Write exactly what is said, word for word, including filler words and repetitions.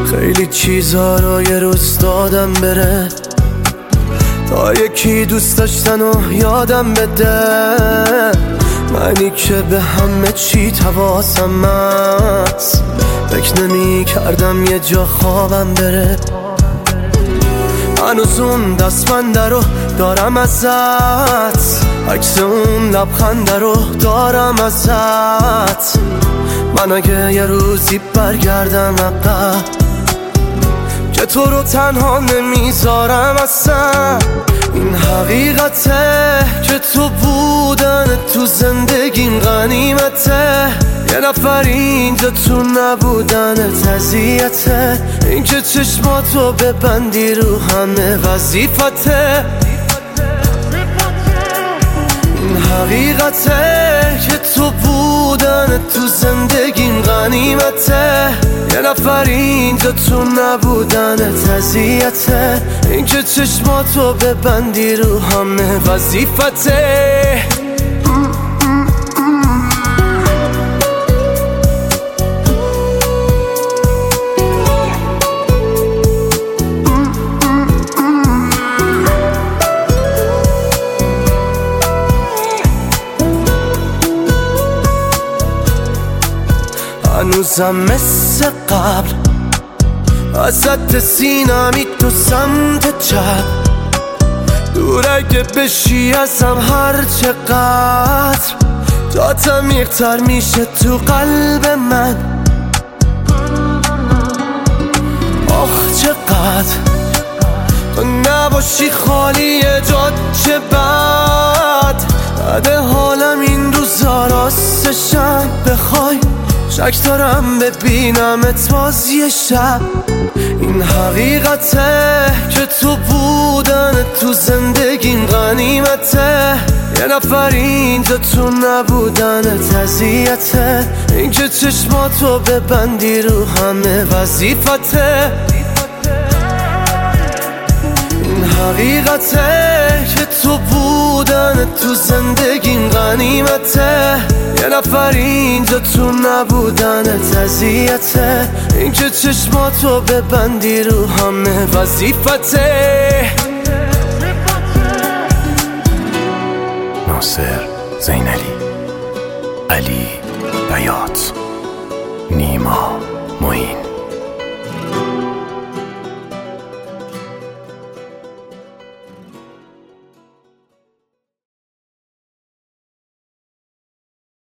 خیلی چیزا رو یه روز دادم بره تا یکی دوست داشتن و یادم بده. منی که به همه چی حواسم هست، فکر نمی کردم یه جا خوابم بره. هنوز اون دستبنده رو دارم ازت، عکس اون لبخنده رو دارم ازت. من اگه یه روزی برگردم عقب که تو رو تنها نمیذارم اصلا. این حقیقته که تو بودن تو زندگیم غنیمته. یه نفر اینجا تو نبودنت اذیته. این که چشماتو ببندی رو همه وظیفته. این حقیقته که تو بودن تو زندگیم غنیمته. یه نفر اینجا تو نبودنت اذیته. این که چشماتو ببندی رو همه وظیفته. هنوزم مثل قبل وسط سینمی تو سمت چپ. دور اگه بشی ازم هر چقدر جات عمیق‌تر میشه تو قلب من. آخ چقدر تو نباشی خالی جات چه بد. بعد حالم این روزا راستشم بخوای شک دارم ببینمت باز یه شب. این حقیقته که تو بودن تو زندگیم غنیمته. یه نفر اینجا تو نبودنت اذیته. این که چشماتو ببندی رو همه وظیفته. این حقیقته که تو بودن تو زندگیم غنیمته. یه نفر اینجا تو نبودنت اذیته. این که چشماتو ببندی رو همه وظیفته. ناصر زینلی، علی بیات، نیما معین.